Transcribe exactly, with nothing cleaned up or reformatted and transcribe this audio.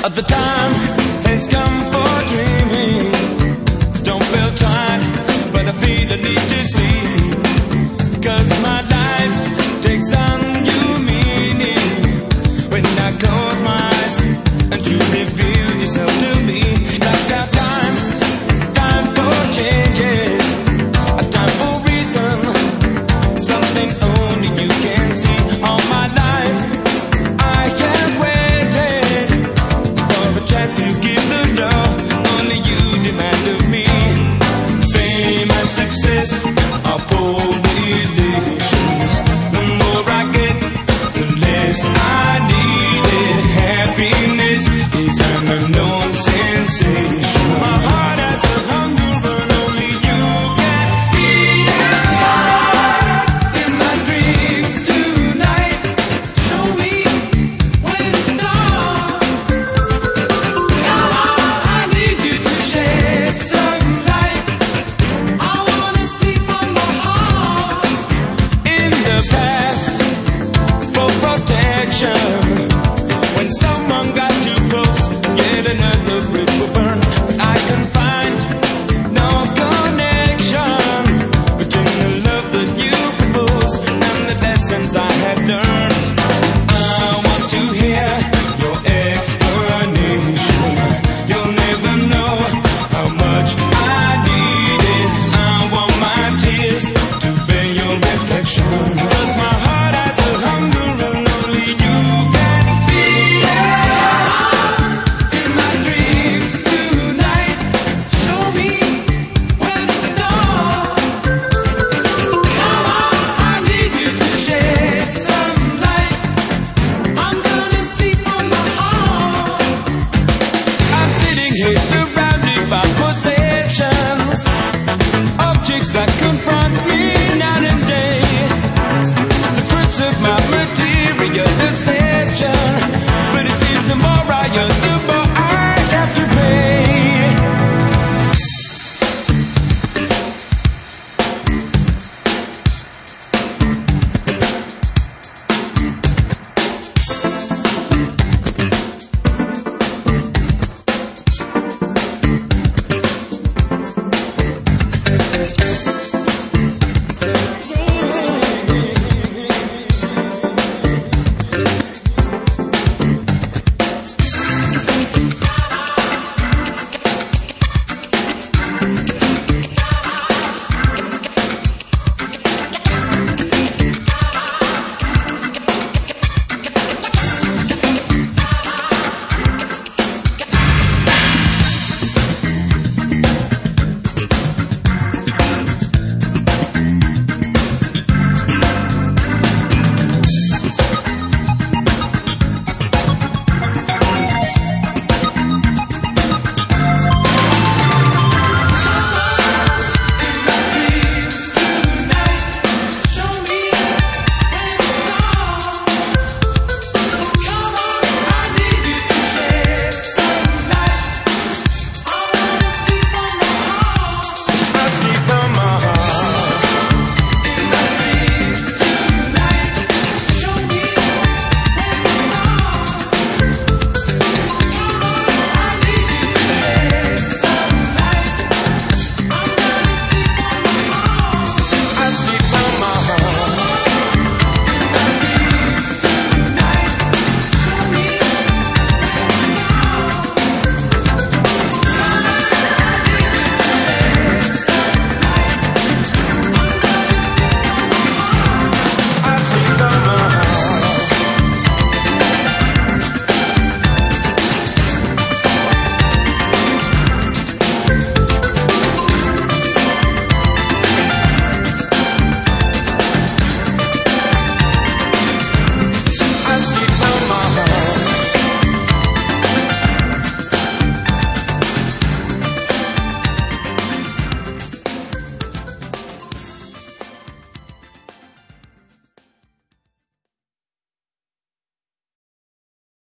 The time has come for dreaming. Don't feel tired, but I feel the need to sleep. 'Cause my life takes on new meaning when I close my eyes and you reveal yourself to me. That's our time, time for changes, a time for reason, something only you can see. All my life I have waited for a chance to give the love only you demand of me. Fame and success are poor relations. The more I get, the less I need it. Happiness is an unknown sensation. My heart has a hunger, but only you can feed it. In my dreams tonight, show me where to start. I need you to shed some light. I wanna see from my heart. In the past, for protection, when someone got too close, yet another bridge will burn. I can find no connection between the love that you propose and the lessons I have learned. I want to hear your explanation. You'll never know how much I need it. I want my tears to bear your reflection. 'Cause my heart has a hunger and only you can feed it. In my dreams tonight, show me where to start. I need you to shed some light. I'm gonna see from my heart. I'm sitting here surrounded by possessions, objects that confront me night and day. The fruits of my material obsession.